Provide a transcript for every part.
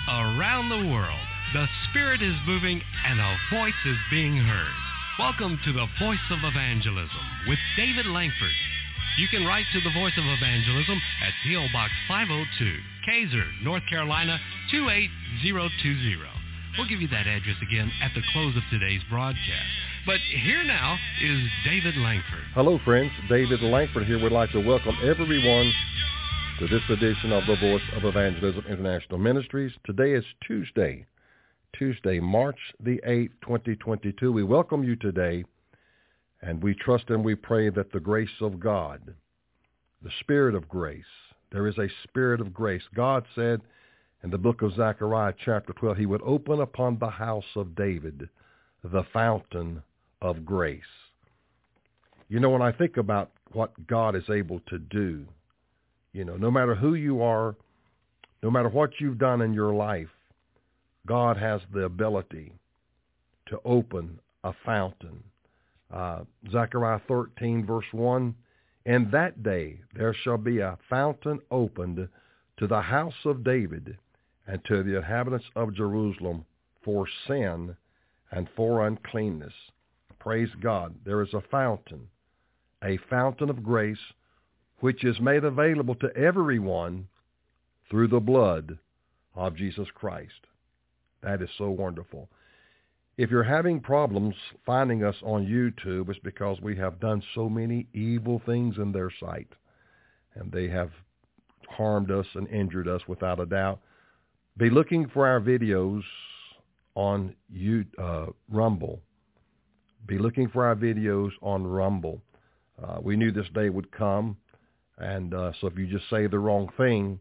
Around the world, the Spirit is moving and a voice is being heard. Welcome to the Voice of Evangelism with David Langford. You can write to the Voice of Evangelism at P.O. Box 502, Kaiser, North Carolina 28020. We'll give you that address again at the close of today's broadcast. But here now is David Langford. Hello, friends. David Langford here. Would like to welcome everyone to this edition of the Voice of Evangelism International Ministries. Today is Tuesday, March the 8th, 2022. We welcome you today, and we trust and we pray that the grace of God, the Spirit of grace, there is a Spirit of grace. God said in the book of Zechariah chapter 12, he would open upon the house of David the fountain of grace. You know, when I think about what God is able to do, you know, no matter who you are, no matter what you've done in your life, God has the ability to open a fountain. Zechariah 13, verse 1, "In that day there shall be a fountain opened to the house of David and to the inhabitants of Jerusalem for sin and for uncleanness." Praise God. There is a fountain of grace, which is made available to everyone through the blood of Jesus Christ. That is so wonderful. If you're having problems finding us on YouTube, it's because we have done so many evil things in their sight, and they have harmed us and injured us without a doubt. Be looking for our videos on Rumble. Be looking for our videos on Rumble. We knew this day would come. And so if you just say the wrong thing,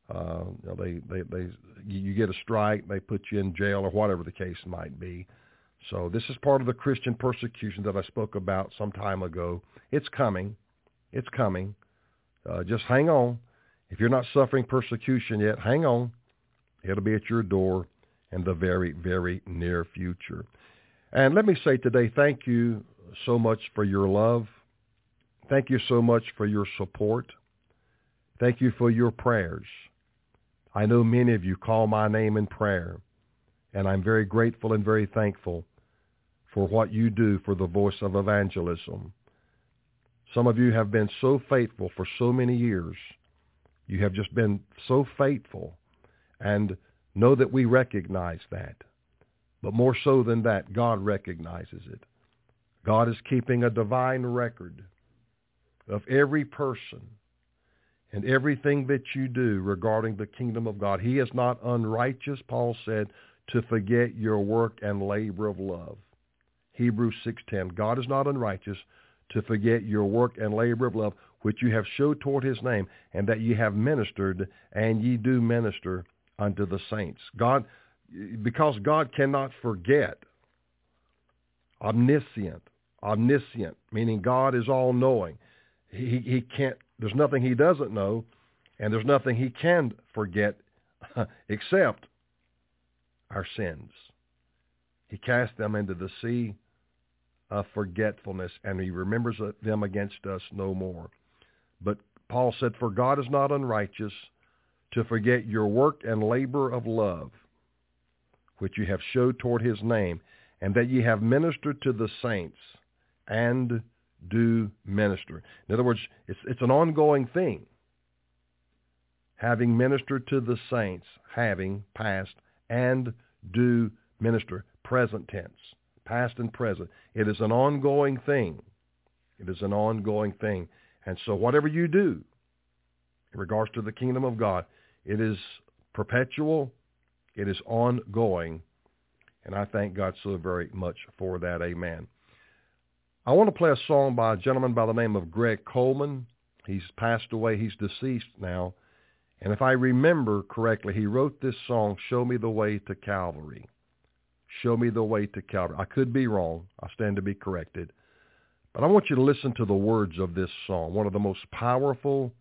you get a strike, they put you in jail or whatever the case might be. So this is part of the Christian persecution that I spoke about some time ago. It's coming. It's coming. Just hang on. If you're not suffering persecution yet, hang on. It'll be at your door in the very, very near future. And let me say today, thank you so much for your love. Thank you so much for your support. Thank you for your prayers. I know many of you call my name in prayer, and I'm very grateful and very thankful for what you do for the Voice of Evangelism. Some of you have been so faithful for so many years. You have just been so faithful, and know that we recognize that. But more so than that, God recognizes it. God is keeping a divine record of every person and everything that you do regarding the kingdom of God. He is not unrighteous, Paul said, to forget your work and labor of love. Hebrews 6:10, God is not unrighteous to forget your work and labor of love, which you have showed toward his name, and that ye have ministered, and ye do minister unto the saints. God, because God cannot forget, omniscient, meaning God is all-knowing. He can't, there's nothing he doesn't know, and there's nothing he can forget except our sins. He cast them into the sea of forgetfulness, and he remembers them against us no more. But Paul said, "For God is not unrighteous to forget your work and labor of love, which you have showed toward his name, and that ye have ministered to the saints and do minister." In other words, it's an ongoing thing. Having ministered to the saints, having, past, and do minister, present tense, past and present. It is an ongoing thing. It is an ongoing thing. And so whatever you do in regards to the kingdom of God, it is perpetual, it is ongoing, and I thank God so very much for that. Amen. I want to play a song by a gentleman by the name of Greg Coleman. He's passed away. He's deceased now. And if I remember correctly, he wrote this song, "Show Me the Way to Calvary." Show me the way to Calvary. I could be wrong. I stand to be corrected. But I want you to listen to the words of this song, one of the most powerful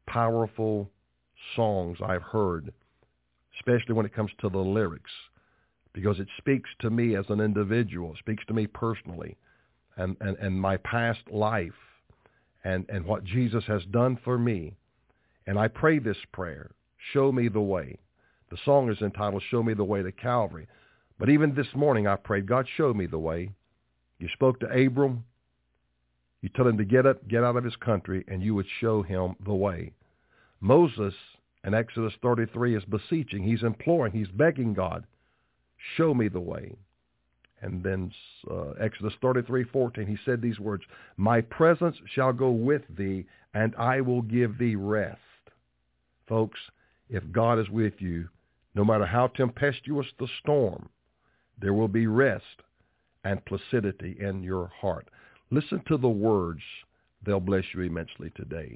songs I've heard, especially when it comes to the lyrics, because it speaks to me as an individual. It speaks to me personally. And my past life and what Jesus has done for me. And I pray this prayer, show me the way. The song is entitled, Show Me the Way to Calvary. But even this morning I prayed, God, show me the way. You spoke to Abram. You told him to get out of his country, and you would show him the way. Moses in Exodus 33 is beseeching. He's imploring. He's begging God, show me the way. And then Exodus 33:14, he said these words, my presence shall go with thee, and I will give thee rest. Folks, if God is with you, no matter how tempestuous the storm, there will be rest and placidity in your heart. Listen to the words. They'll bless you immensely today.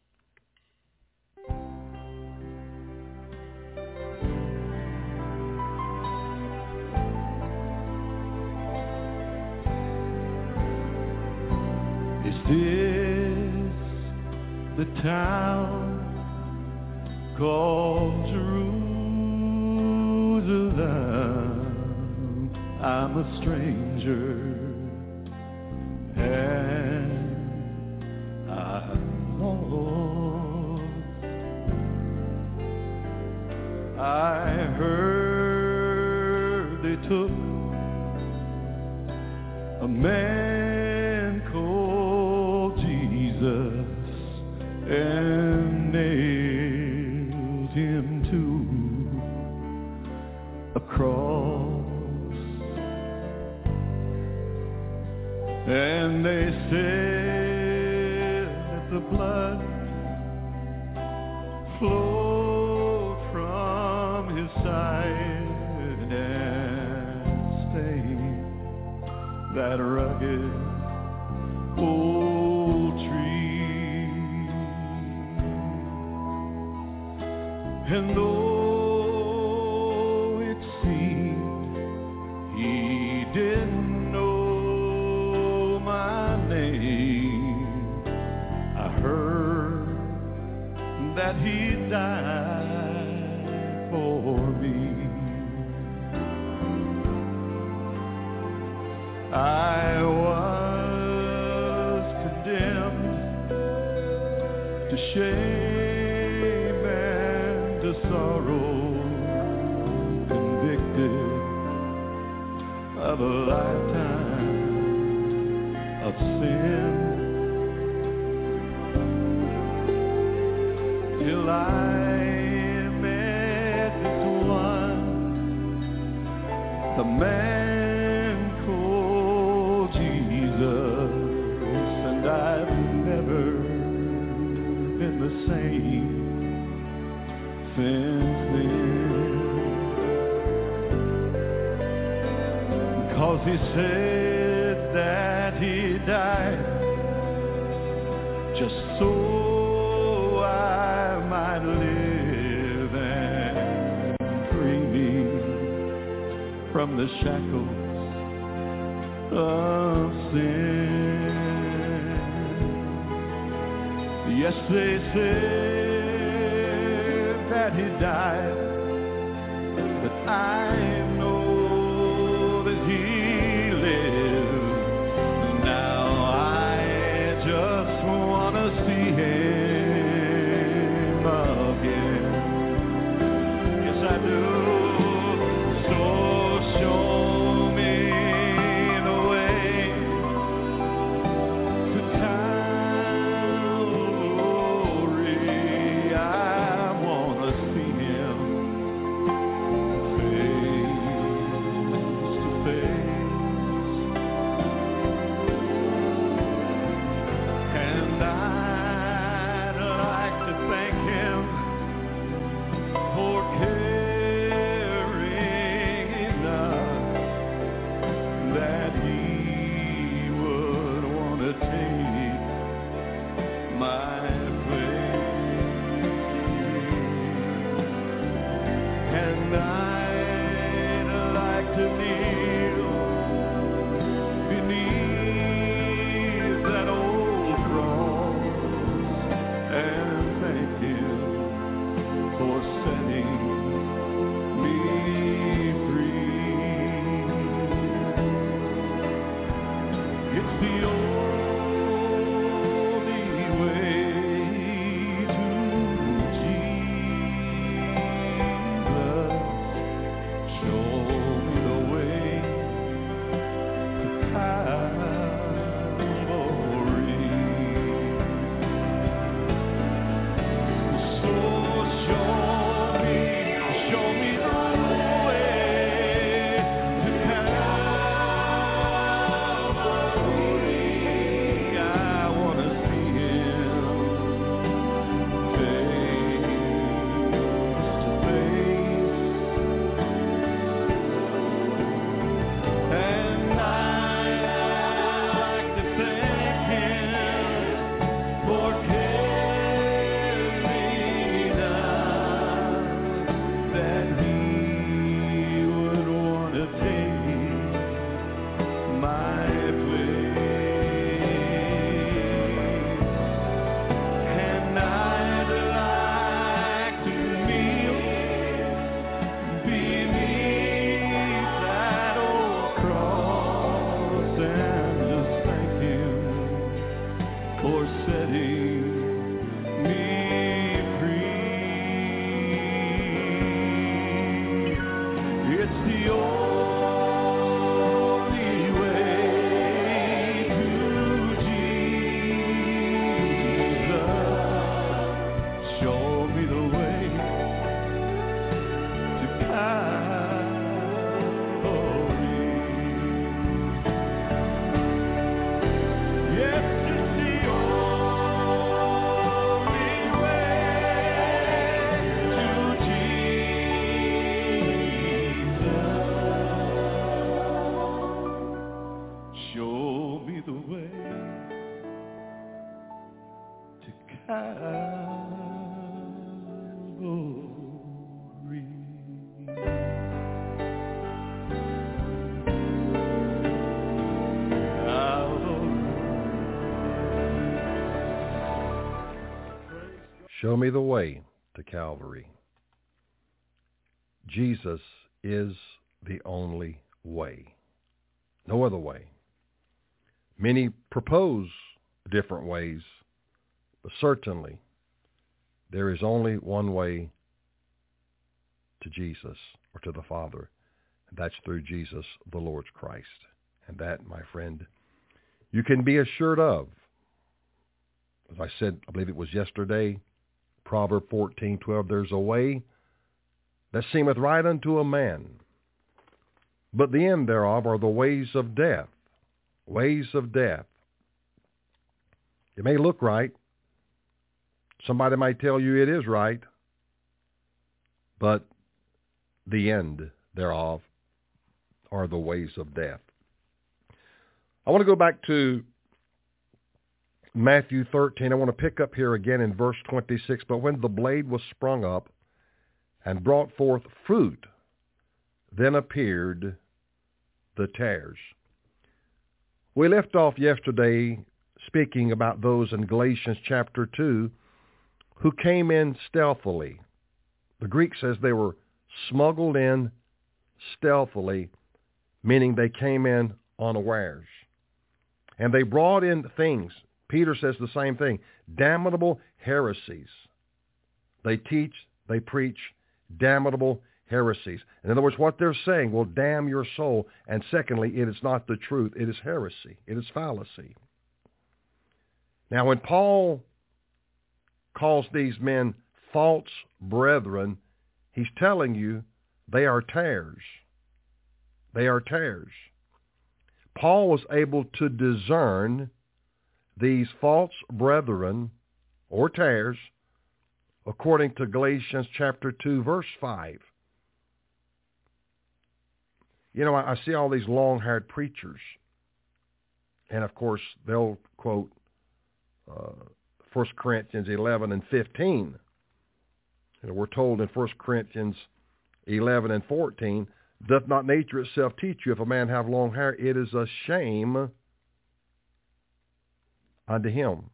Is this the town called Jerusalem? I'm a stranger and I'm lost. I heard they took a man called Jesus and nailed him to a cross. And they said that the blood flowed from his side and stained that rugged old tree. And though it seemed he didn't that he died for me. I was condemned to shame and to sorrow, convicted of a lifetime of sin. Till I met this one, the man called Jesus, and I've never been the same since then. Because he said that he died just so might live and free me from the shackles of sin. Yes, they said that he died, but I know that he lives. Now I just want to see him. Yes, I do. So show me the way to Calvary. I want to see him Show me the way to Calvary. Jesus is the only way. No other way. Many propose different ways, but certainly there is only one way to Jesus or to the Father, and that's through Jesus, the Lord Christ. And that, my friend, you can be assured of. As I said, I believe it was yesterday, Proverbs 14:12, there's a way that seemeth right unto a man, but the end thereof are the ways of death. Ways of death. It may look right. Somebody might tell you it is right, but the end thereof are the ways of death. I want to go back to Matthew 13. I want to pick up here again in verse 26. But when the blade was sprung up and brought forth fruit, then appeared the tares. We left off yesterday speaking about those in Galatians chapter 2 who came in stealthily. The Greek says they were smuggled in stealthily, meaning they came in unawares. And they brought in things. Peter says the same thing, damnable heresies. They teach, they preach damnable heresies. In other words, what they're saying will damn your soul. And secondly, it is not the truth. It is heresy. It is fallacy. Now, when Paul calls these men false brethren, he's telling you they are tares. They are tares. Paul was able to discern these false brethren or tares according to Galatians chapter 2, verse 5. You know, I see all these long-haired preachers, and of course they'll quote 1 Corinthians 11 and 15. And we're told in 1 Corinthians 11 and 14, doth not nature itself teach you, if a man have long hair, it is a shame unto him.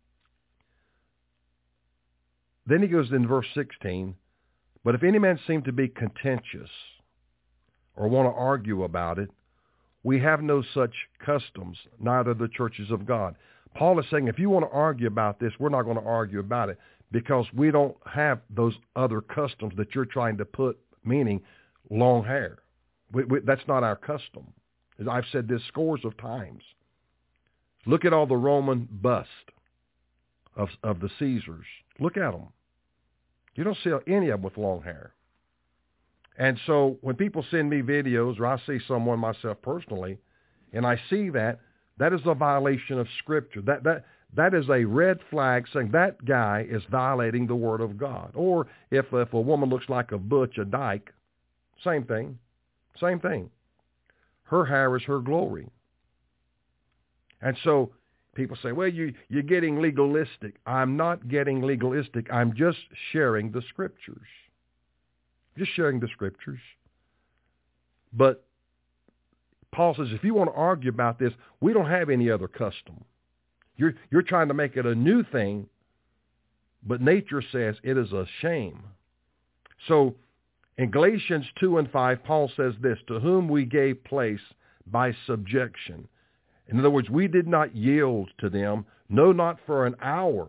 Then he goes in verse 16, but if any man seem to be contentious or want to argue about it, we have no such customs, neither the churches of God. Paul is saying if you want to argue about this, we're not going to argue about it because we don't have those other customs that you're trying to put, meaning long hair. That's not our custom. As I've said this scores of times. Look at all the Roman busts of the Caesars. Look at them. You don't see any of them with long hair. And so when people send me videos, or I see someone myself personally, and I see that, that is a violation of Scripture. That is a red flag saying that guy is violating the Word of God. Or if a woman looks like a butch, a dyke, same thing. Same thing. Her hair is her glory. And so people say, well, you're getting legalistic. I'm not getting legalistic. I'm just sharing the Scriptures. Just sharing the Scriptures. But Paul says, if you want to argue about this, we don't have any other custom. You're trying to make it a new thing, but nature says it is a shame. So in Galatians 2 and 5, Paul says this, to whom we gave place by subjection. In other words, we did not yield to them, no, not for an hour,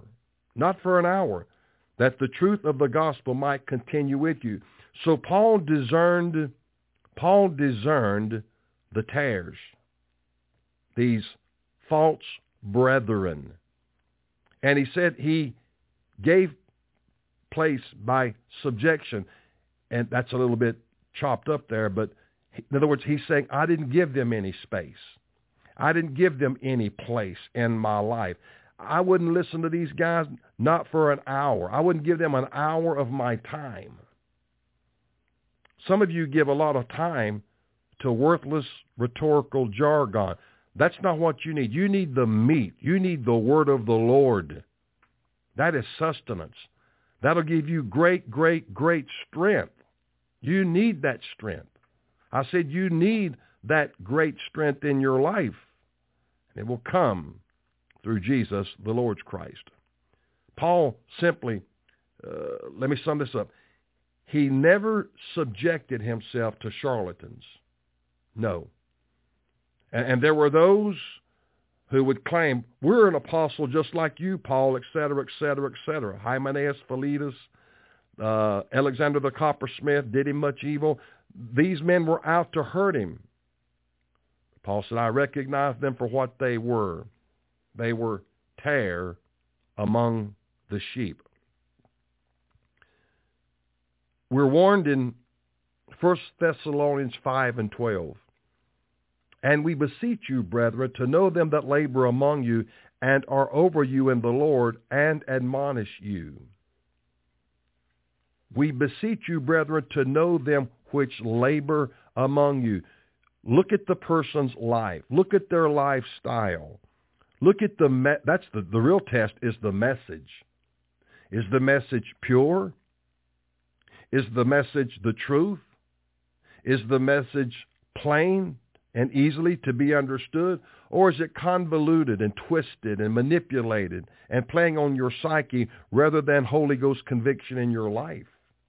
that the truth of the gospel might continue with you. So Paul discerned Paul discerned the tares, these false brethren. And he said he gave place by subjection. And that's a little bit chopped up there, but in other words, he's saying, I didn't give them any space. I didn't give them any place in my life. I wouldn't listen to these guys, not for an hour. I wouldn't give them an hour of my time. Some of you give a lot of time to worthless rhetorical jargon. That's not what you need. You need the meat. You need the word of the Lord. That is sustenance. That'll give you great, great, great strength. You need that strength. I said you need that great strength in your life. And it will come through Jesus, the Lord's Christ. Paul simply, let me sum this up. He never subjected himself to charlatans. No. And there were those who would claim, we're an apostle just like you, Paul, et cetera, et cetera, et cetera. Hymenaeus, Philetus, Alexander the coppersmith did him much evil. These men were out to hurt him. Paul said, I recognized them for what they were. They were tare among the sheep. We're warned in 1 Thessalonians 5:12. And we beseech you, brethren, to know them that labor among you and are over you in the Lord and admonish you. We beseech you, brethren, to know them which labor among you. Look at the person's life. Look at their lifestyle. Look at that's the real test is the message. Is the message pure? Is the message the truth? Is the message plain and easily to be understood? Or is it convoluted and twisted and manipulated and playing on your psyche rather than Holy Ghost conviction in your life?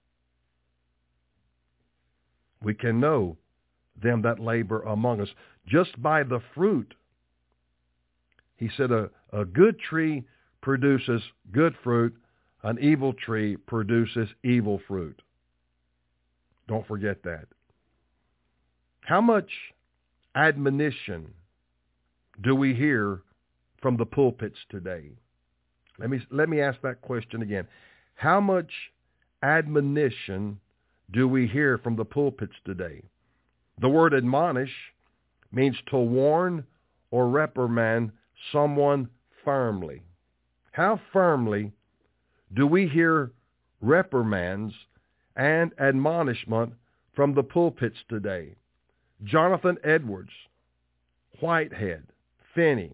We can know them that labor among us just by the fruit. He said a good tree produces good fruit. An evil tree produces evil fruit. Don't forget that. How much admonition do we hear from the pulpits today? Let me ask that question again. How much admonition do we hear from the pulpits today? The word admonish means to warn or reprimand someone firmly. How firmly do we hear reprimands and admonishment from the pulpits today? Jonathan Edwards, Whitehead, Finney,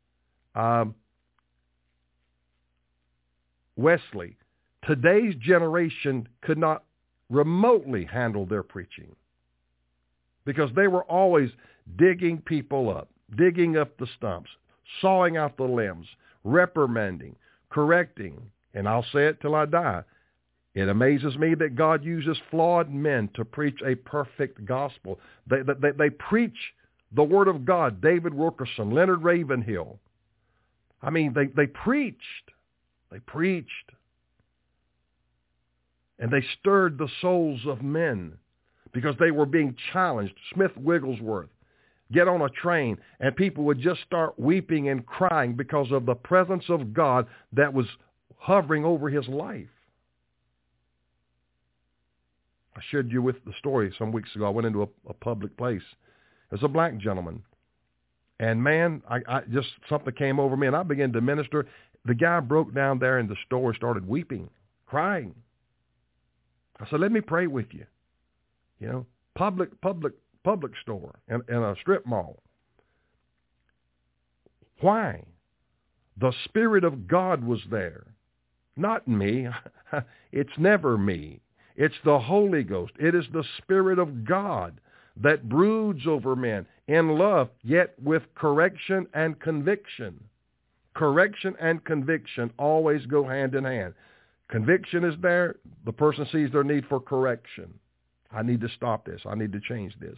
Wesley. Today's generation could not remotely handle their preaching because they were always digging people up, digging up the stumps, sawing out the limbs, reprimanding, correcting, and I'll say it till I die. It amazes me that God uses flawed men to preach a perfect gospel. They preach the Word of God. David Wilkerson, Leonard Ravenhill. I mean, they preached. They preached. And they stirred the souls of men because they were being challenged. Smith Wigglesworth, get on a train, and people would just start weeping and crying because of the presence of God that was hovering over his life. I shared you with the story some weeks ago. I went into a public place. There's a black gentleman. And man, I just something came over me, and I began to minister. The guy broke down there in the store, started weeping, crying. I said, let me pray with you. You know, public store and a strip mall. Why? The Spirit of God was there. Not me. It's never me. It's the Holy Ghost. It is the Spirit of God that broods over men in love, yet with correction and conviction. Correction and conviction always go hand in hand. Conviction is there. The person sees their need for correction. I need to stop this. I need to change this.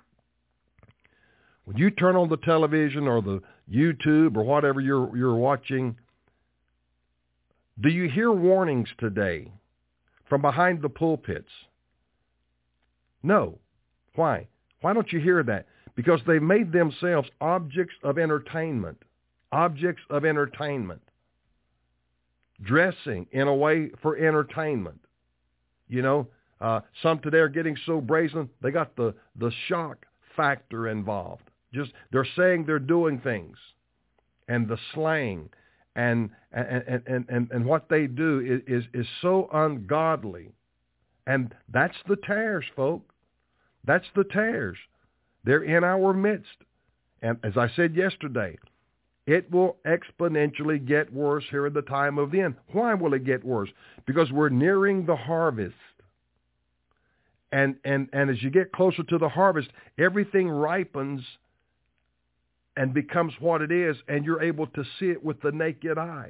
When you turn on the television or the YouTube or whatever you're watching, do you hear warnings today from behind the pulpits? No. Why? Why don't you hear that? Because they've made themselves objects of entertainment. Objects of entertainment. Dressing in a way for entertainment. You know, some today are getting so brazen, they got the shock factor involved. Just they're saying they're doing things, and the slang, and what they do is so ungodly, and that's the tares, folk. That's the tares. They're in our midst, and as I said yesterday, it will exponentially get worse here at the time of the end. Why will it get worse? Because we're nearing the harvest. And as you get closer to the harvest, everything ripens and becomes what it is, and you're able to see it with the naked eye.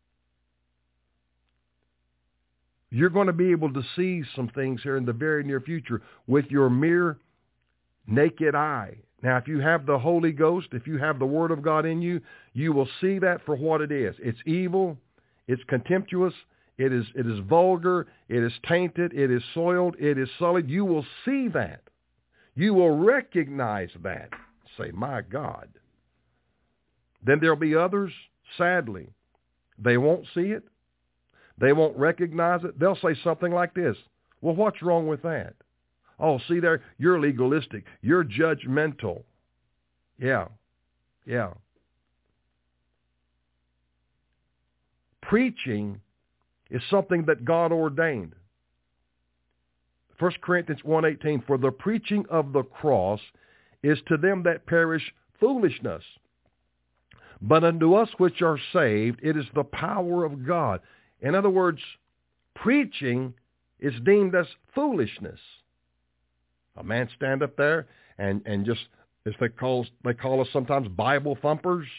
You're going to be able to see some things here in the very near future with your mere naked eye. Now, if you have the Holy Ghost, if you have the Word of God in you, you will see that for what it is. It's evil. It's contemptuous. It is vulgar. It is tainted. It is soiled. It is sullied. You will see that. You will recognize that. Say, my God. Then there'll be others, sadly. They won't see it. They won't recognize it. They'll say something like this. Well, what's wrong with that? Oh, see there, you're legalistic. You're judgmental. Yeah. Preaching is something that God ordained. 1 Corinthians 1:18, for the preaching of the cross is to them that perish foolishness, but unto us which are saved it is the power of God. In other words, preaching is deemed as foolishness. A man stand up there and just, as they call us sometimes, Bible thumpers.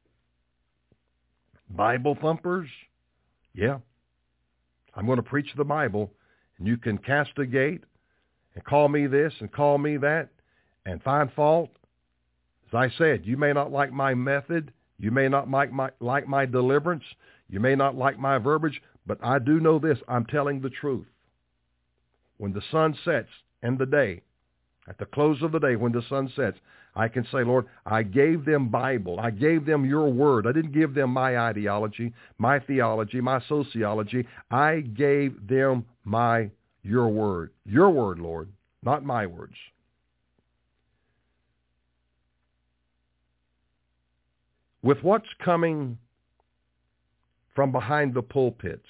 Bible thumpers. Yeah. I'm going to preach the Bible, and you can castigate and call me this and call me that and find fault. As I said, you may not like my method. You may not like my deliverance. You may not like my verbiage, but I do know this. I'm telling the truth. When the sun sets in the day, at the close of the day, when the sun sets, I can say, Lord, I gave them Bible. I gave them your word. I didn't give them my ideology, my theology, my sociology. I gave them your word. Your word, Lord, not my words. With what's coming from behind the pulpits,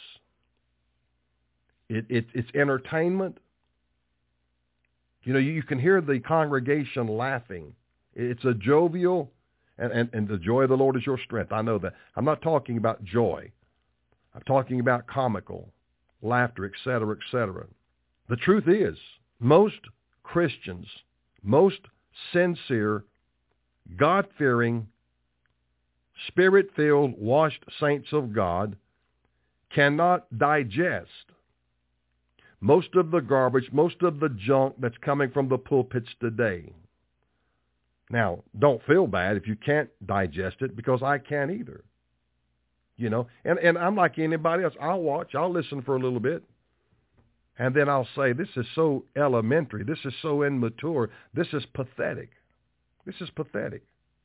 it's entertainment. You know, you can hear the congregation laughing. It's a jovial, and the joy of the Lord is your strength. I know that. I'm not talking about joy. I'm talking about comical, laughter, etc., etc. The truth is, most Christians, most sincere, God-fearing, Spirit-filled, washed saints of God cannot digest most of the garbage, most of the junk that's coming from the pulpits today. Now, don't feel bad if you can't digest it, because I can't either. You know, and I'm like anybody else. I'll watch, I'll listen for a little bit, and then I'll say, this is so elementary, this is so immature, this is pathetic. This is pathetic.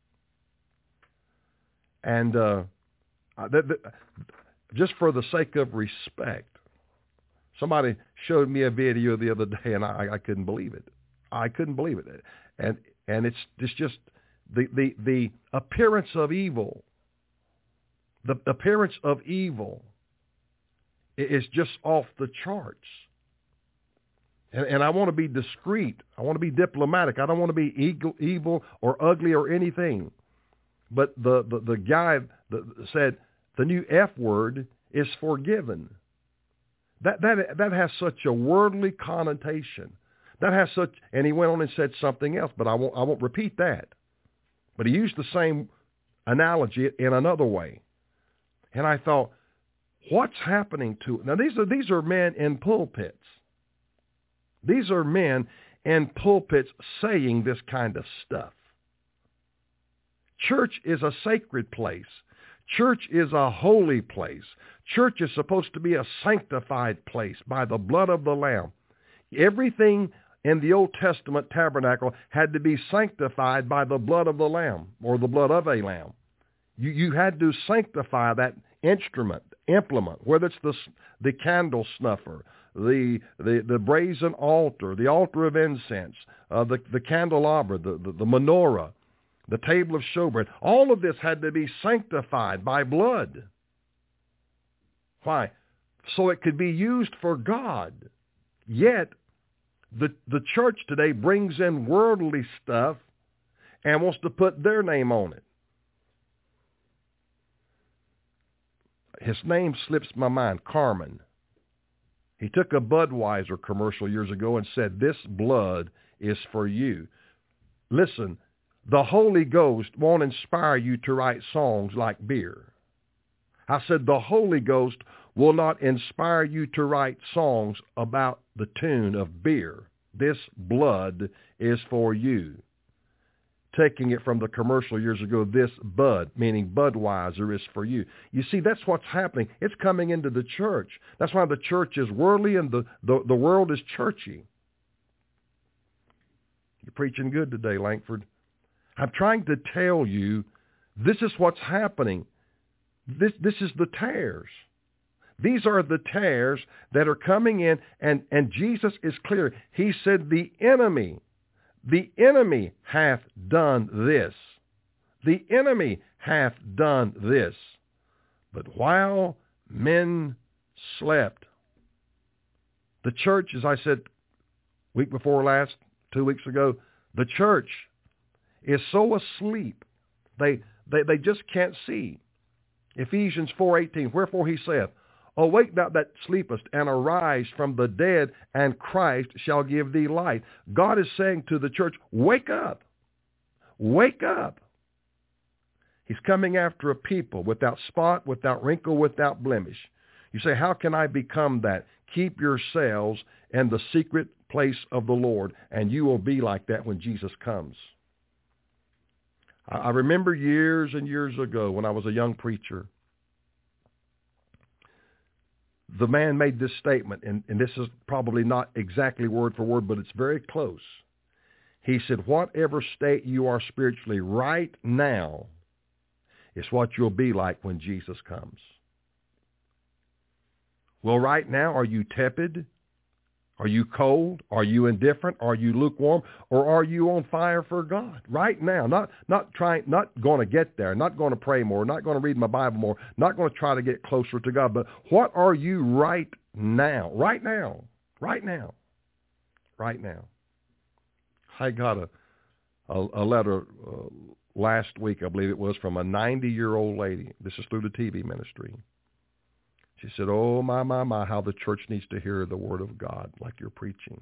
And just for the sake of respect, somebody showed me a video the other day, and I couldn't believe it. I couldn't believe it. And it's just the appearance of evil. The appearance of evil is just off the charts. And I want to be discreet. I want to be diplomatic. I don't want to be evil or ugly or anything. But the guy said the new F word is forgiven. That has such a worldly connotation. That has such, and he went on and said something else, but I won't repeat that. But he used the same analogy in another way. And I thought, what's happening to, now these are men in pulpits. These are men in pulpits saying this kind of stuff. Church is a sacred place. Church is a holy place. Church is supposed to be a sanctified place by the blood of the Lamb. Everything in the Old Testament tabernacle had to be sanctified by the blood of the lamb, or the blood of a lamb. You had to sanctify that implement, whether it's the candle snuffer, the brazen altar, the altar of incense, the candelabra, the menorah, the table of showbread. All of this had to be sanctified by blood. Why? So it could be used for God. Yet, the church today brings in worldly stuff and wants to put their name on it. His name slips my mind, Carmen. He took a Budweiser commercial years ago and said, "This blood is for you." Listen, the Holy Ghost won't inspire you to write songs like beer. I said the Holy Ghost will not inspire you to write songs about the tune of beer. This blood is for you. Taking it from the commercial years ago, this Bud, meaning Budweiser, is for you. You see, that's what's happening. It's coming into the church. That's why the church is worldly and the world is churchy. You're preaching good today, Langford. I'm trying to tell you, this is what's happening. This is the tares. These are the tares that are coming in, and Jesus is clear. He said, the enemy hath done this. The enemy hath done this. But while men slept, the church, as I said week before last, 2 weeks ago, the church is so asleep, they just can't see. Ephesians 4:18, wherefore he saith, awake thou that sleepest, and arise from the dead, and Christ shall give thee light. God is saying to the church, wake up. Wake up. He's coming after a people without spot, without wrinkle, without blemish. You say, how can I become that? Keep yourselves in the secret place of the Lord, and you will be like that when Jesus comes. I remember years and years ago when I was a young preacher, the man made this statement, and this is probably not exactly word for word, but it's very close. He said, whatever state you are spiritually right now is what you'll be like when Jesus comes. Well, right now, are you tepid? Are you cold? Are you indifferent? Are you lukewarm? Or are you on fire for God? Right now, not going to get there, not going to pray more, not going to read my Bible more, not going to try to get closer to God, but what are you right now? Right now. Right now. Right now. I got a letter last week, I believe it was, from a 90-year-old lady. This is through the TV ministry. She said, oh, my, how the church needs to hear the word of God like you're preaching.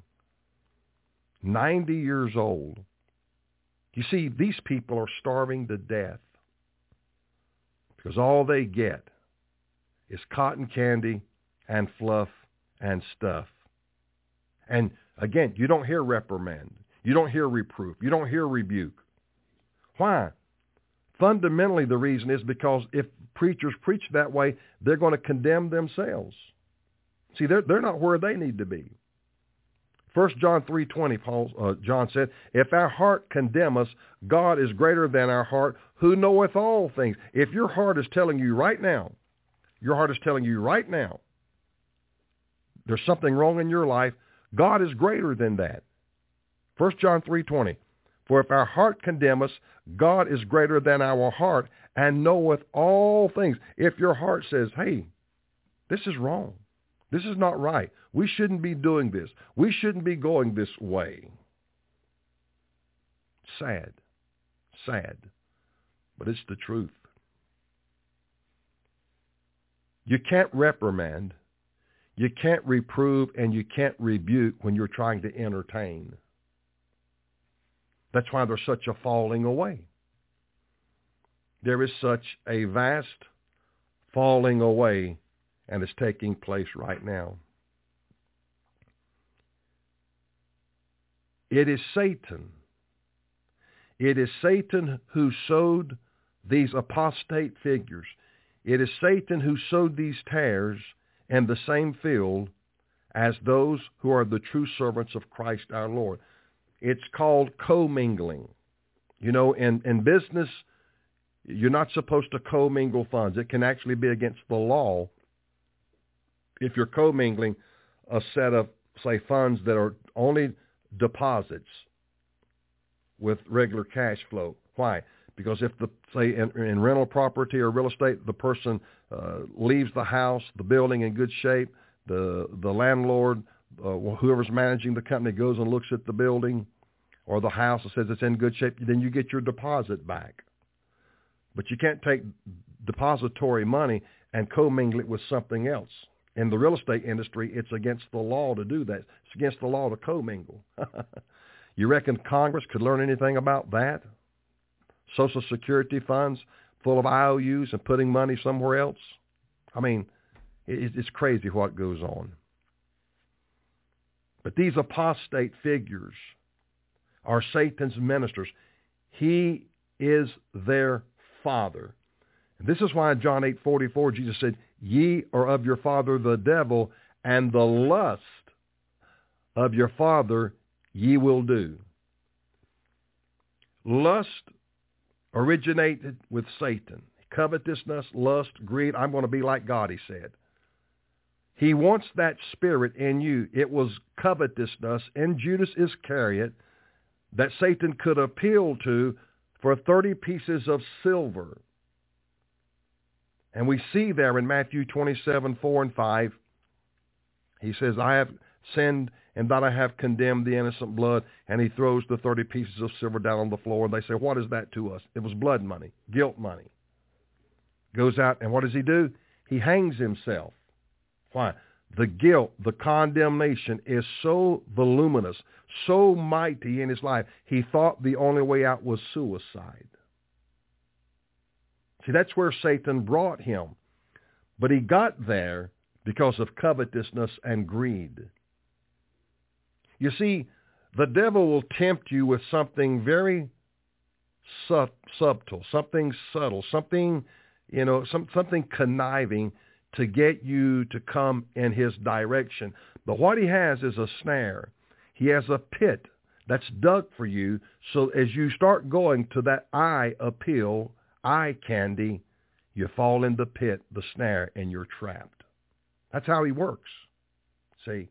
90 years old. You see, these people are starving to death because all they get is cotton candy and fluff and stuff. And again, you don't hear reprimand. You don't hear reproof. You don't hear rebuke. Why? Fundamentally, the reason is because if preachers preach that way, they're going to condemn themselves. See, they're not where they need to be. 1 John 3:20, John said, if our heart condemn us, God is greater than our heart, who knoweth all things. If your heart is telling you right now, there's something wrong in your life, God is greater than that. 1 John 3:20. For if our heart condemn us, God is greater than our heart and knoweth all things. If your heart says, hey, this is wrong. This is not right. We shouldn't be doing this. We shouldn't be going this way. Sad. But it's the truth. You can't reprimand, you can't reprove, and you can't rebuke when you're trying to entertain. That's why there's such a falling away. There is such a vast falling away, and it's taking place right now. It is Satan. It is Satan who sowed these apostate figures. It is Satan who sowed these tares in the same field as those who are the true servants of Christ our Lord. It's called commingling. You know, in business, you're not supposed to commingle funds. It can actually be against the law if you're commingling a set of, say, funds that are only deposits with regular cash flow. Why? Because if, say, in rental property or real estate, the person leaves the house, the building in good shape, the landlord, whoever's managing the company goes and looks at the building or the house and says it's in good shape, then you get your deposit back. But you can't take depository money and commingle it with something else. In the real estate industry, it's against the law to do that. It's against the law to commingle. You reckon Congress could learn anything about that? Social Security funds full of IOUs and putting money somewhere else? I mean, it's crazy what goes on. But these apostate figures are Satan's ministers. He is their father. And this is why in John 8:44, Jesus said, "Ye are of your father the devil, and the lust of your father ye will do." Lust originated with Satan. Covetousness, lust, greed. I'm going to be like God, he said. He wants that spirit in you. It was covetousness in Judas Iscariot that Satan could appeal to for 30 pieces of silver. And we see there in Matthew 27:4-5, he says, "I have sinned and that I have condemned the innocent blood." And he throws the 30 pieces of silver down on the floor. And they say, "What is that to us?" It was blood money, guilt money. Goes out, and what does he do? He hangs himself. Why? The guilt, the condemnation is so voluminous, so mighty in his life, he thought the only way out was suicide. See, that's where Satan brought him. But he got there because of covetousness and greed. You see, the devil will tempt you with something very subtle, something subtle, something, something conniving to get you to come in his direction. But what he has is a snare. He has a pit that's dug for you, so as you start going to that eye appeal, eye candy, you fall in the pit, the snare, and you're trapped. That's how he works. See,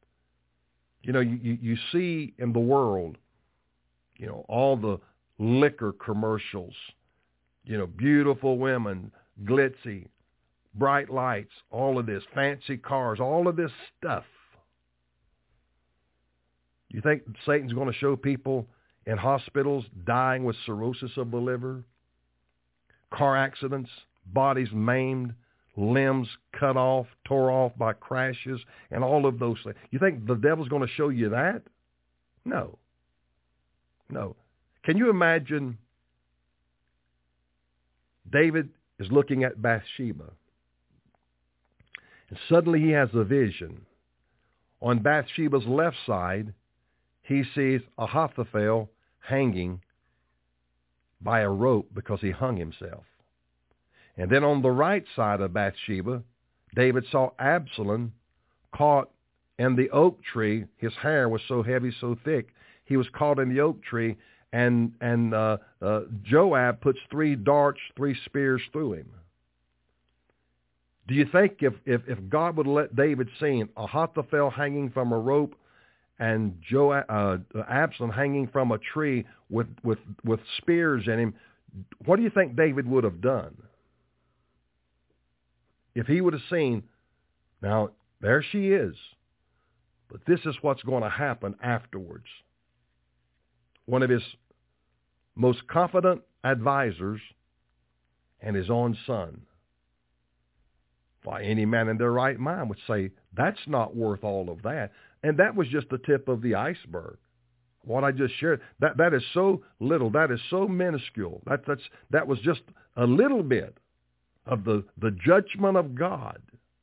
you see in the world, all the liquor commercials, beautiful women, glitzy, bright lights, all of this, fancy cars, all of this stuff. You think Satan's going to show people in hospitals dying with cirrhosis of the liver, car accidents, bodies maimed, limbs cut off, tore off by crashes, and all of those things? You think the devil's going to show you that? No. Can you imagine David is looking at Bathsheba, and suddenly he has a vision. On Bathsheba's left side, he sees Ahithophel hanging by a rope because he hung himself. And then on the right side of Bathsheba, David saw Absalom caught in the oak tree. His hair was so heavy, so thick, he was caught in the oak tree, and Joab puts 3 darts, 3 spears through him. Do you think if God would let David see Ahithophel hanging from a rope and Absalom hanging from a tree with spears in him, what do you think David would have done? If he would have seen, now there she is, but this is what's going to happen afterwards. One of his most confident advisors and his own son. Why, any man in their right mind would say, that's not worth all of that. And that was just the tip of the iceberg. What I just shared, that is so little, that is so minuscule. That was just a little bit of the judgment of God.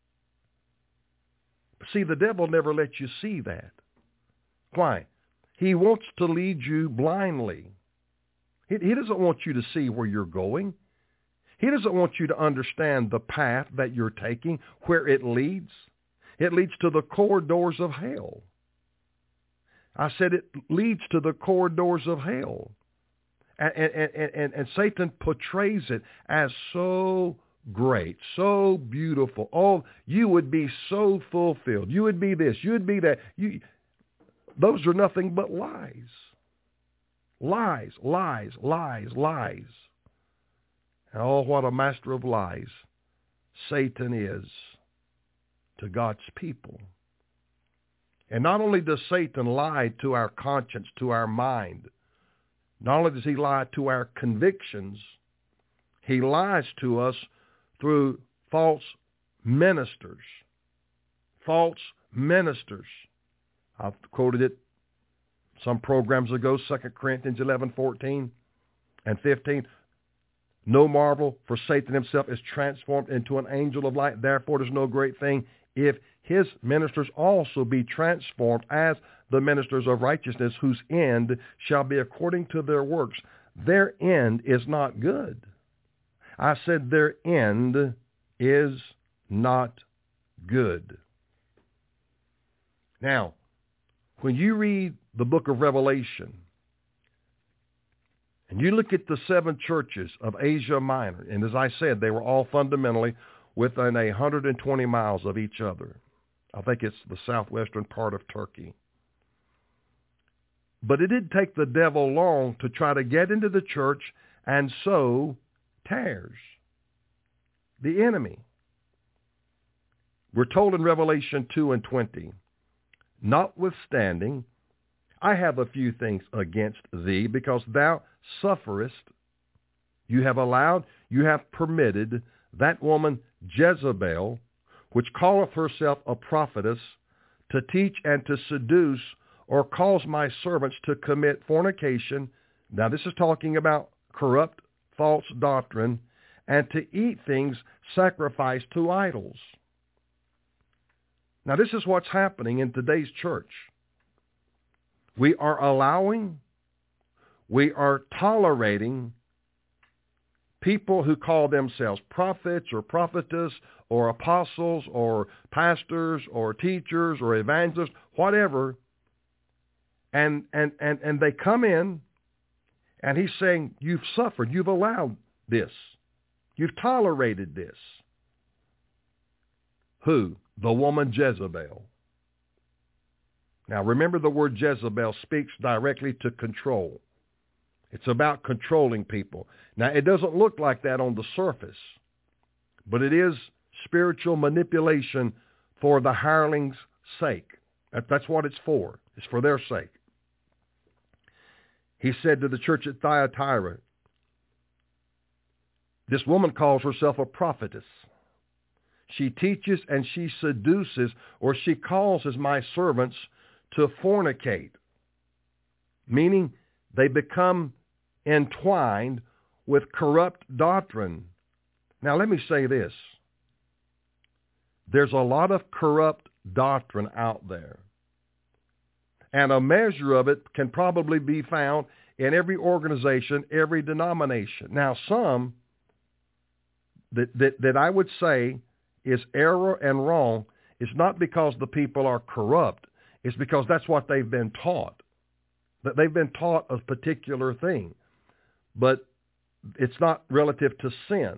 See, the devil never lets you see that. Why? He wants to lead you blindly. He doesn't want you to see where you're going. He doesn't want you to understand the path that you're taking, where it leads. It leads to the corridors of hell. I said it leads to the corridors of hell. And Satan portrays it as so great, so beautiful. Oh, you would be so fulfilled. You would be this. You would be that. Those are nothing but lies. Lies, lies, lies, lies. And oh, what a master of lies Satan is to God's people. And not only does Satan lie to our conscience, to our mind, not only does he lie to our convictions, he lies to us through false ministers. False ministers. I've quoted it some programs ago, 2 Corinthians 11:14 and 15. No marvel, for Satan himself is transformed into an angel of light. Therefore, it is no great thing if his ministers also be transformed as the ministers of righteousness, whose end shall be according to their works. Their end is not good. I said their end is not good. Now, when you read the book of Revelation, and you look at the 7 churches of Asia Minor, and as I said, they were all fundamentally within 120 miles of each other. I think it's the southwestern part of Turkey. But it didn't take the devil long to try to get into the church and sow tares. The enemy. We're told in Revelation 2:20, notwithstanding, I have a few things against thee, because thou sufferest, you have allowed, you have permitted that woman Jezebel, which calleth herself a prophetess, to teach and to seduce or cause my servants to commit fornication. Now this is talking about corrupt, false doctrine, and to eat things sacrificed to idols. Now this is what's happening in today's church. We are allowing, we are tolerating people who call themselves prophets or prophetess or apostles or pastors or teachers or evangelists, whatever, and they come in and he's saying, you've suffered, you've allowed this, you've tolerated this. Who? The woman Jezebel. Now remember, the word Jezebel speaks directly to control. It's about controlling people. Now it doesn't look like that on the surface, but it is spiritual manipulation for the hireling's sake. That's what it's for. It's for their sake. He said to the church at Thyatira, this woman calls herself a prophetess. She teaches and she seduces, or she causes my servants to fornicate, meaning they become entwined with corrupt doctrine. Now let me say this. There's a lot of corrupt doctrine out there. And a measure of it can probably be found in every organization, every denomination. Now some that I would say is error and wrong is not because the people are corrupt. It's because that's what they've been taught. That they've been taught a particular thing. But it's not relative to sin.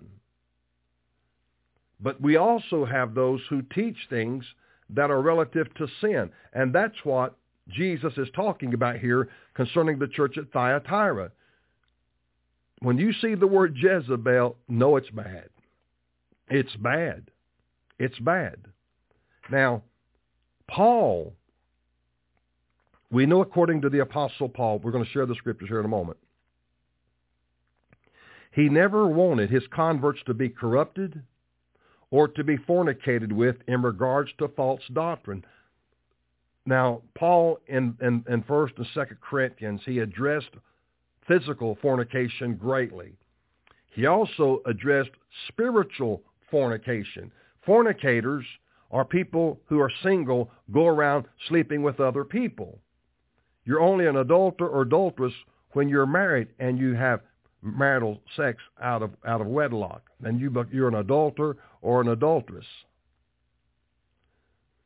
But we also have those who teach things that are relative to sin. And that's what Jesus is talking about here concerning the church at Thyatira. When you see the word Jezebel, know it's bad. It's bad. It's bad. Now, Paul, we know according to the Apostle Paul, we're going to share the scriptures here in a moment, he never wanted his converts to be corrupted or to be fornicated with in regards to false doctrine. Now, Paul in 1 and 2 Corinthians, he addressed physical fornication greatly. He also addressed spiritual fornication. Fornicators are people who are single, go around sleeping with other people. You're only an adulterer or adulteress when you're married and you have marital sex out of wedlock. Then you're an adulterer or an adulteress.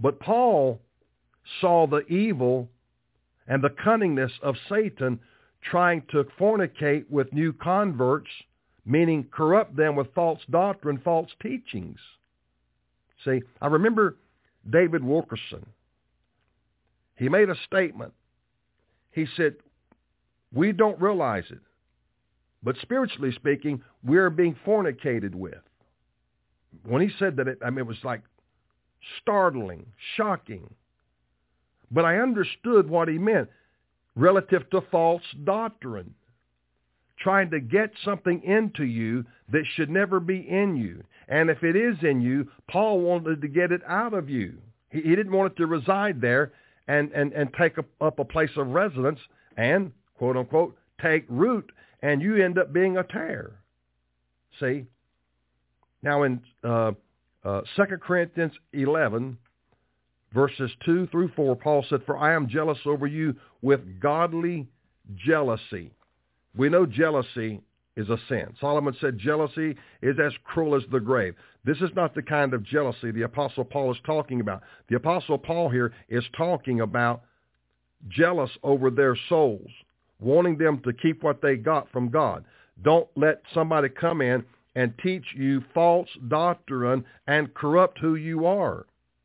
But Paul saw the evil and the cunningness of Satan trying to fornicate with new converts, meaning corrupt them with false doctrine, false teachings. See, I remember David Wilkerson. He made a statement. He said, we don't realize it, but spiritually speaking, we're being fornicated with. When he said that, it was like startling, shocking. But I understood what he meant relative to false doctrine, trying to get something into you that should never be in you. And if it is in you, Paul wanted to get it out of you. He didn't want it to reside there and take up a place of residence and, quote unquote, take root, and you end up being a tare. See? Now in 2 Corinthians 11, verses 2 through 4, Paul said, for I am jealous over you with godly jealousy. We know jealousy is a sin. Solomon said jealousy is as cruel as the grave. This is not the kind of jealousy the Apostle Paul is talking about. The Apostle Paul here is talking about jealous over their souls, wanting them to keep what they got from God. Don't let somebody come in and teach you false doctrine and corrupt who you are.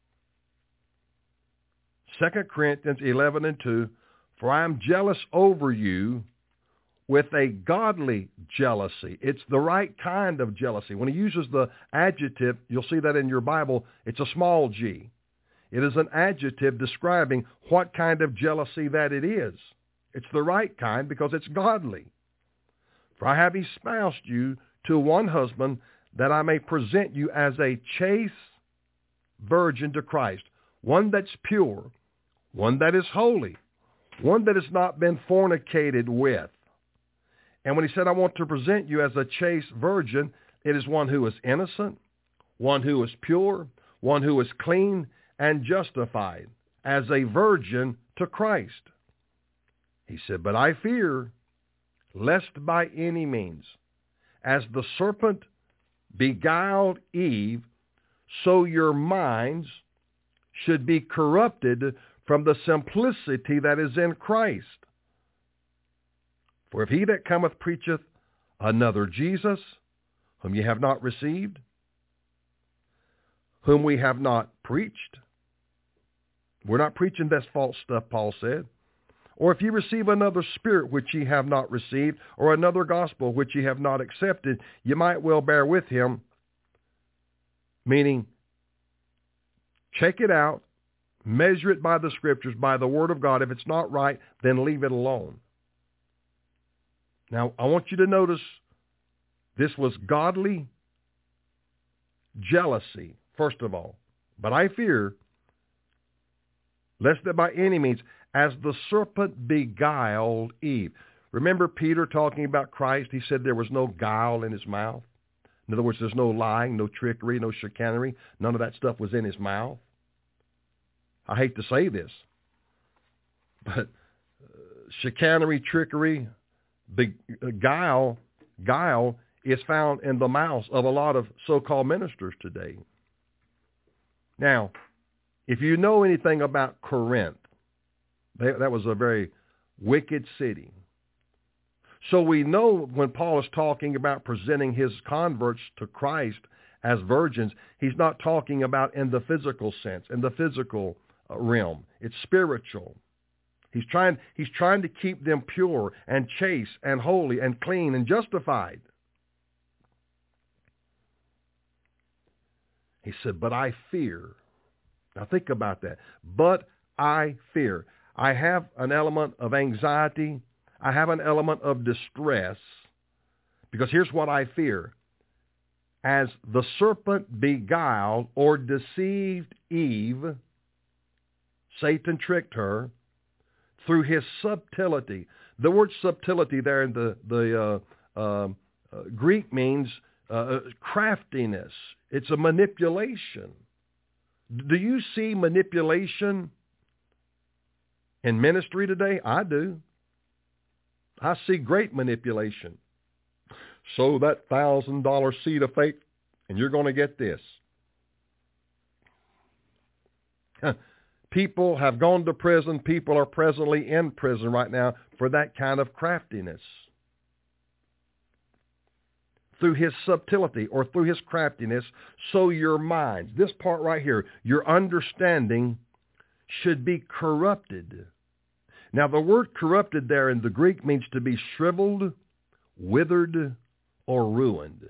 2 Corinthians 11 and 2, for I am jealous over you with a godly jealousy. It's the right kind of jealousy. When he uses the adjective, you'll see that in your Bible, it's a small g. It is an adjective describing what kind of jealousy that it is. It's the right kind because it's godly. For I have espoused you to one husband that I may present you as a chaste virgin to Christ, one that's pure, one that is holy, one that has not been fornicated with. And when he said, I want to present you as a chaste virgin, it is one who is innocent, one who is pure, one who is clean and justified as a virgin to Christ. He said, but I fear lest by any means, as the serpent beguiled Eve, so your minds should be corrupted from the simplicity that is in Christ. For if he that cometh preacheth another Jesus, whom ye have not received, whom we have not preached, we're not preaching this false stuff, Paul said. Or if ye receive another spirit which ye have not received, or another gospel which ye have not accepted, ye might well bear with him. Meaning, check it out, measure it by the Scriptures, by the Word of God. If it's not right, then leave it alone. Now, I want you to notice this was godly jealousy, first of all. But I fear lest that by any means, as the serpent beguiled Eve. Remember Peter talking about Christ? He said there was no guile in his mouth. In other words, there's no lying, no trickery, no chicanery. None of that stuff was in his mouth. I hate to say this, but chicanery, trickery, guile is found in the mouths of a lot of so-called ministers today. Now, if you know anything about Corinth, that was a very wicked city. So we know when Paul is talking about presenting his converts to Christ as virgins, he's not talking about in the physical sense, in the physical realm. It's spiritual. He's trying to keep them pure and chaste and holy and clean and justified. He said, but I fear. Now think about that. But I fear. I have an element of anxiety. I have an element of distress. Because here's what I fear. As the serpent beguiled or deceived Eve, Satan tricked her through his subtlety. The word subtlety there in the Greek means craftiness. It's a manipulation. Do you see manipulation in ministry today? I do. I see great manipulation. Sow that $1,000 seed of faith, and you're going to get this. People have gone to prison. People are presently in prison right now for that kind of craftiness. Through his subtlety or through his craftiness, so your minds, this part right here, your understanding should be corrupted. Now, the word corrupted there in the Greek means to be shriveled, withered, or ruined.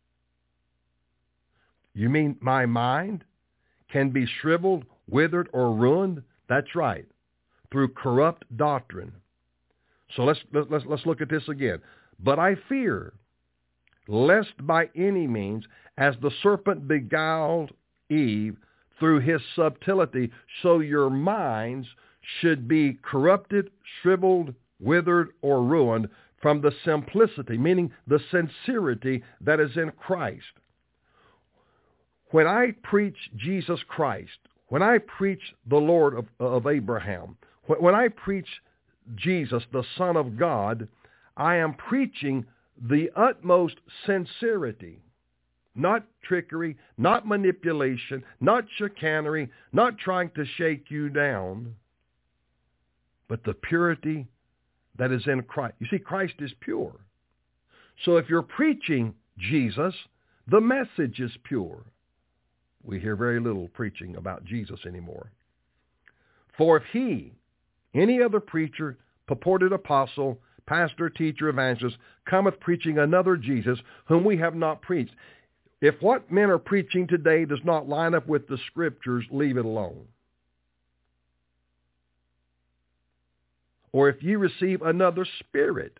You mean my mind can be shriveled, withered, or ruined? That's right, through corrupt doctrine. So let's look at this again. But I fear, lest by any means, as the serpent beguiled Eve through his subtlety, so your minds should be corrupted, shriveled, withered, or ruined from the simplicity, meaning the sincerity that is in Christ. When I preach Jesus Christ, when I preach the Lord of Abraham, when I preach Jesus, the Son of God, I am preaching the utmost sincerity, not trickery, not manipulation, not chicanery, not trying to shake you down, but the purity that is in Christ. You see, Christ is pure. So if you're preaching Jesus, the message is pure. We hear very little preaching about Jesus anymore. For if he, any other preacher, purported apostle, pastor, teacher, evangelist, cometh preaching another Jesus, whom we have not preached. If what men are preaching today does not line up with the Scriptures, leave it alone. Or if you receive another spirit,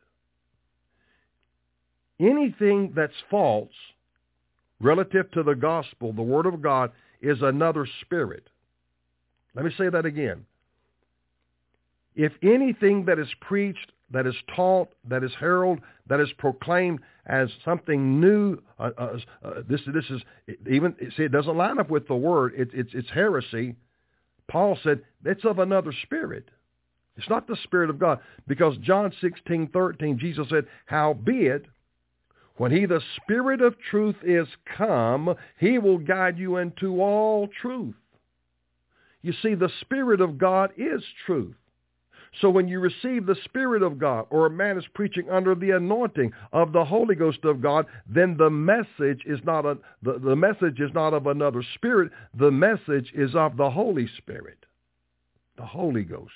anything that's false relative to the gospel, the Word of God, is another spirit. Let me say that again. If anything that is preached, that is taught, that is heralded, that is proclaimed as something new, this is even, see, it doesn't line up with the Word. It's heresy. Paul said it's of another spirit. It's not the Spirit of God, because John 16:13, Jesus said, howbeit, when he, the Spirit of truth, is come, he will guide you into all truth. You see, the Spirit of God is truth. So when you receive the Spirit of God, or a man is preaching under the anointing of the Holy Ghost of God, then the message is not the message is not of another spirit. The message is of the Holy Spirit, the Holy Ghost.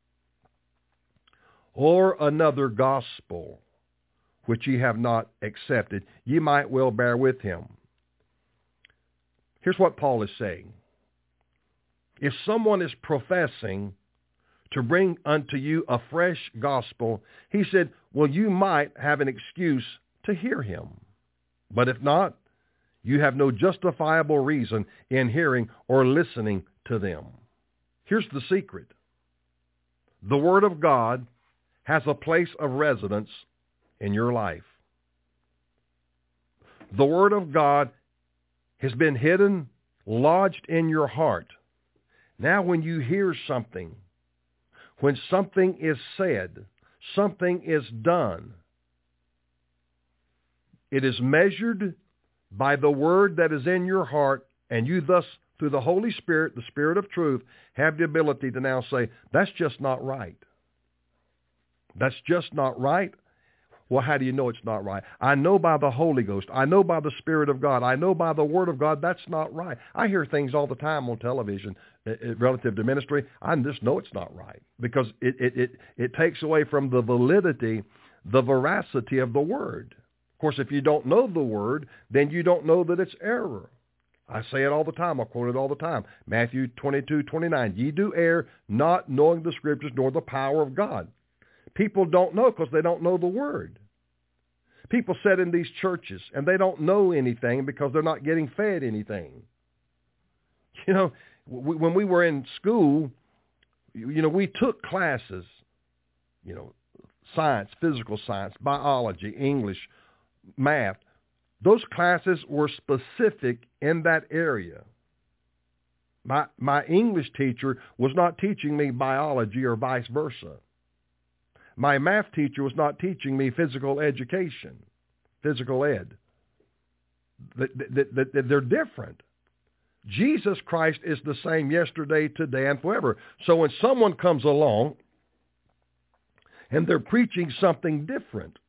Or another gospel, which ye have not accepted, ye might well bear with him. Here's what Paul is saying. If someone is professing to bring unto you a fresh gospel, he said, well, you might have an excuse to hear him. But if not, you have no justifiable reason in hearing or listening to them. Here's the secret. The Word of God has a place of residence in your life. The Word of God has been hidden, lodged in your heart. Now when you hear something, when something is said, something is done, it is measured by the Word that is in your heart, and you thus, through the Holy Spirit, the Spirit of truth, have the ability to now say, that's just not right. That's just not right. Well, how do you know it's not right? I know by the Holy Ghost. I know by the Spirit of God. I know by the Word of God that's not right. I hear things all the time on television relative to ministry. I just know it's not right because it takes away from the validity, the veracity of the Word. Of course, if you don't know the Word, then you don't know that it's error. I say it all the time. I quote it all the time. Matthew 22:29. Ye do err, not knowing the Scriptures nor the power of God. People don't know because they don't know the Word. People sit in these churches and they don't know anything because they're not getting fed anything. You know, when we were in school, we took classes, science, physical science, biology, English, math. Those classes were specific in that area. My English teacher was not teaching me biology or vice versa. My math teacher was not teaching me physical education, physical ed. They're different. Jesus Christ is the same yesterday, today, and forever. So when someone comes along and they're preaching something different,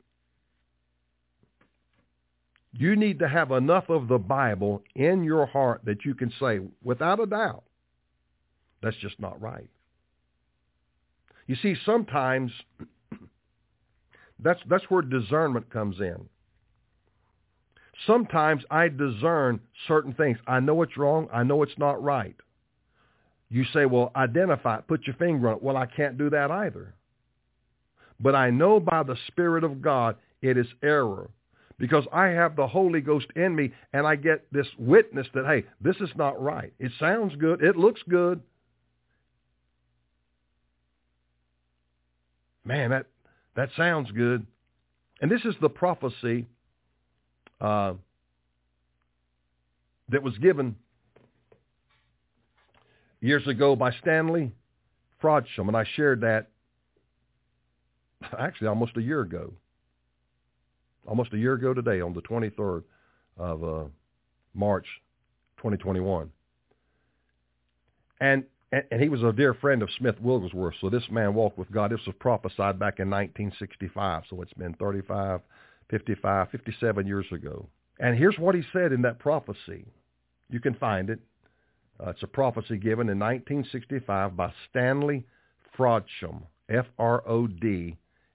you need to have enough of the Bible in your heart that you can say, without a doubt, that's just not right. You see, sometimes that's where discernment comes in. Sometimes I discern certain things. I know it's wrong. I know it's not right. You say, well, identify it. Put your finger on it. Well, I can't do that either. But I know by the Spirit of God it is error, because I have the Holy Ghost in me, and I get this witness that, hey, this is not right. It sounds good. It looks good. Man, that sounds good. And this is the prophecy that was given years ago by Stanley Frodsham, and I shared that actually almost a year ago. Almost a year ago today, on the 23rd of March 2021. And he was a dear friend of Smith Wigglesworth, so this man walked with God. This was prophesied back in 1965, so it's been 35, 55, 57 years ago. And here's what he said in that prophecy. You can find it. It's a prophecy given in 1965 by Stanley Frodsham, Frodsham,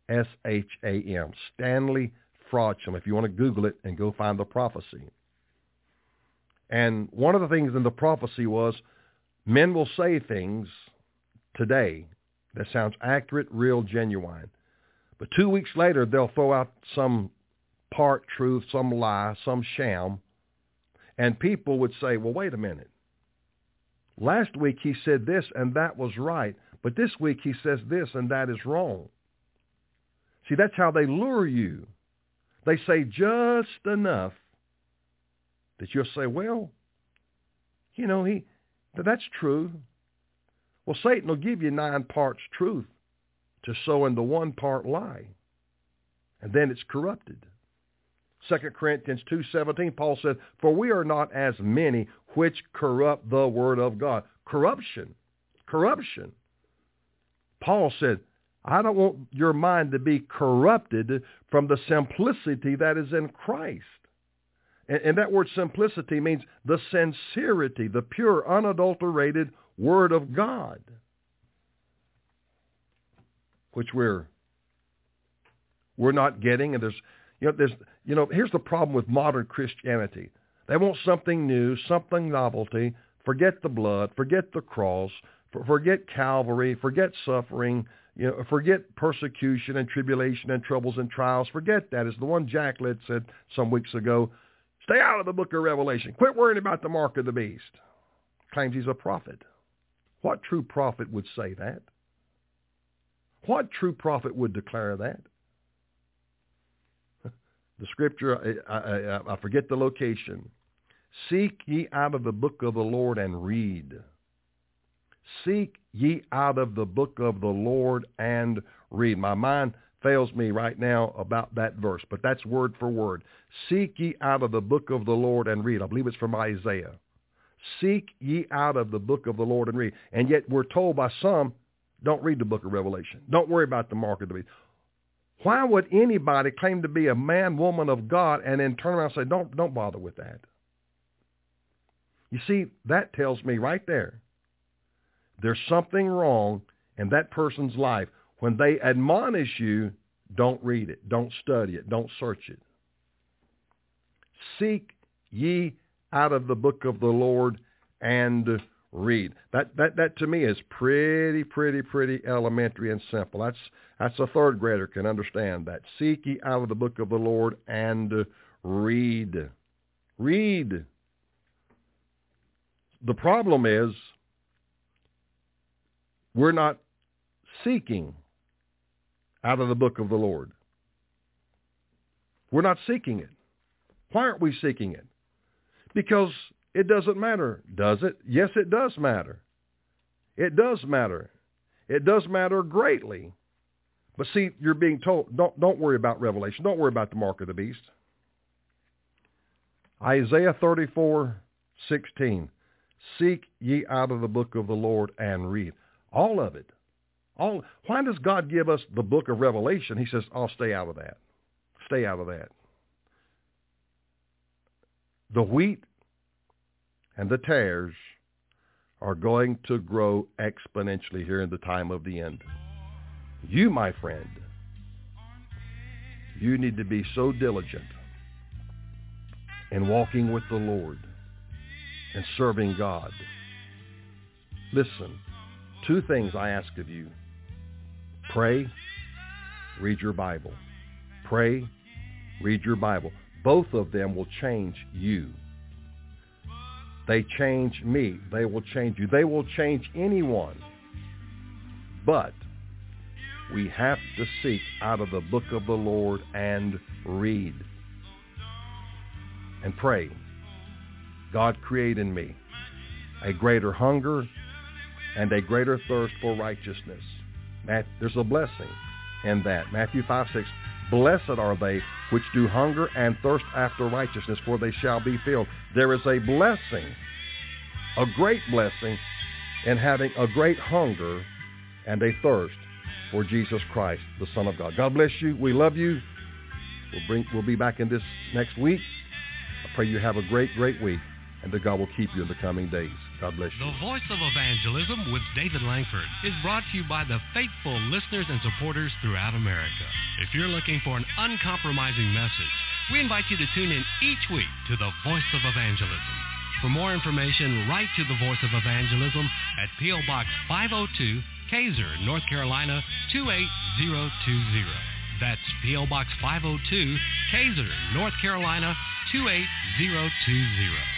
Stanley Frodsham, if you want to Google it and go find the prophecy. And one of the things in the prophecy was, men will say things today that sounds accurate, real, genuine. But 2 weeks later, they'll throw out some part truth, some lie, some sham. And people would say, well, wait a minute. Last week he said this and that was right. But this week he says this and that is wrong. See, that's how they lure you. They say just enough that you'll say, well, you know, that's true. Well, Satan will give you 9 parts truth to sow into 1 part lie. And then it's corrupted. 2 Corinthians 2:17, Paul said, for we are not as many which corrupt the word of God. Corruption. Paul said, I don't want your mind to be corrupted from the simplicity that is in Christ. And that word simplicity means the sincerity, the pure, unadulterated Word of God, which we're not getting. And here's the problem with modern Christianity. They want something new, something novelty. Forget the blood, forget the cross, forget Calvary, forget suffering. Forget persecution and tribulation and troubles and trials. Forget that. As the one Jack Litt said some weeks ago, stay out of the book of Revelation. Quit worrying about the mark of the beast. Claims he's a prophet. What true prophet would say that? What true prophet would declare that? The scripture, I forget the location. Seek ye out of the book of the Lord and read. Seek ye out of the book of the Lord and read. My mind fails me right now about that verse, but that's word for word. Seek ye out of the book of the Lord and read. I believe it's from Isaiah. Seek ye out of the book of the Lord and read. And yet we're told by some, don't read the book of Revelation. Don't worry about the mark of the beast. Why would anybody claim to be a man, woman of God, and then turn around and say, don't bother with that? You see, that tells me right there, there's something wrong in that person's life. When they admonish you, don't read it, don't study it, don't search it. Seek ye out of the book of the Lord and read. That to me is pretty elementary and simple. That's a third grader can understand that. Seek ye out of the book of the Lord and read. Read. The problem is we're not seeking out of the book of the Lord. We're not seeking it. Why aren't we seeking it? Because it doesn't matter, does it? Yes, it does matter. It does matter. It does matter greatly. But see, you're being told, don't worry about Revelation. Don't worry about the mark of the beast. Isaiah 34:16. Seek ye out of the book of the Lord and read. All of it. Why does God give us the book of Revelation? He says, "I'll stay out of that. Stay out of that." The wheat and the tares are going to grow exponentially here in the time of the end. You, my friend, you need to be so diligent in walking with the Lord and serving God. Listen, 2 things I ask of you. Pray, read your Bible. Pray, read your Bible. Both of them will change you. They change me. They will change you. They will change anyone. But we have to seek out of the book of the Lord and read. And pray. God, create in me a greater hunger and a greater thirst for righteousness. There's a blessing in that. Matthew 5:6. Blessed are they which do hunger and thirst after righteousness, for they shall be filled. There is a blessing, a great blessing, in having a great hunger and a thirst for Jesus Christ, the Son of God. God bless you. We love you. We'll be back in this next week. I pray you have a great, great week, and that God will keep you in the coming days. God bless you. The Voice of Evangelism with David Langford is brought to you by the faithful listeners and supporters throughout America. If you're looking for an uncompromising message, we invite you to tune in each week to the Voice of Evangelism. For more information, write to the Voice of Evangelism at P.O. Box 502, Kaiser, North Carolina 28020. That's P.O. Box 502, Kaiser, North Carolina 28020.